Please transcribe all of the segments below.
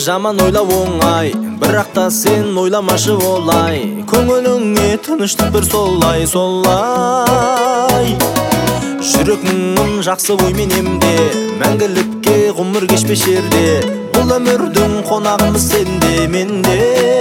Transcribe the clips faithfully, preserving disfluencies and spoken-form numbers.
жаман ойлап оңай, бірақ та сен ойламашы олай. Көңіліңе тыныштық бір солай, солай. Жүрегің жақсы оймен емде, мәңгілікке ғұмыр кешпес жерде. Бұл өмірдің қонағымыз сенде, менде.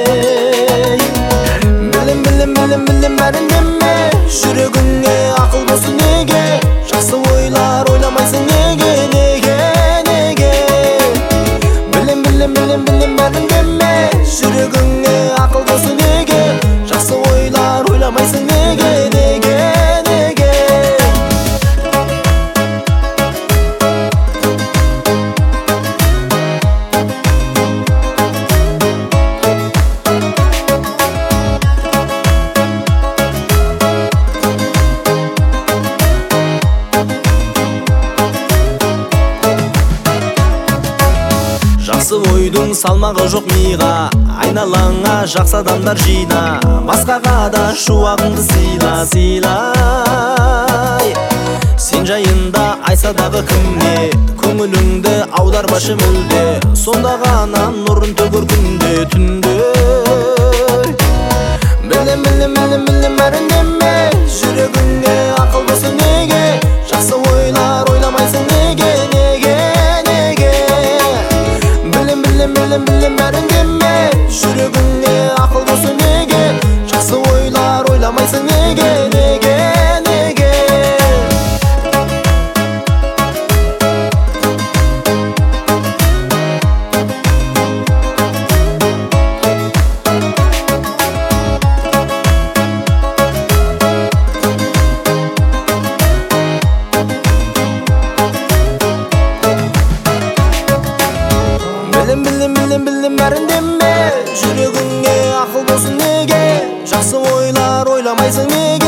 Білім, білім, білім, білім бәрін деме, жүрегіңе ақыл болсын неге. Жақсы ойлар ойламайсың неге, неге, неге. Білім, білім, білім, білім бәрін деме, жүрегіңе ақыл болсын неге. Жақсы ойлар ойламайсың неге, неге, неге. Жақсы ойдың салмағы жоқ миға, айналаңа жақсы адамдар жина. Басқаға да шуағыңды сыйла, сыйлай. Сен жайында айтса дағы кімне, көңіліңді аудармашы мүлде. Сонда ғана нұрын төгер күнде, түнде. Білім, білім, білім, білім бәрін деме, жүрегіңе ақыл болсын неге. Жақсы ойлар ойламайсың неге, неге, неге. Білім, білім, білім, білім бәрін деме, жүрегіңе ақыл болсын неге. Жақсы ойлар ойламайсың неге, неге, неге. Білім, білім, білім, білім бәрін деме, жүрегіңе ақыл болсын неге. Жақсы ойлар ойламайсың неге.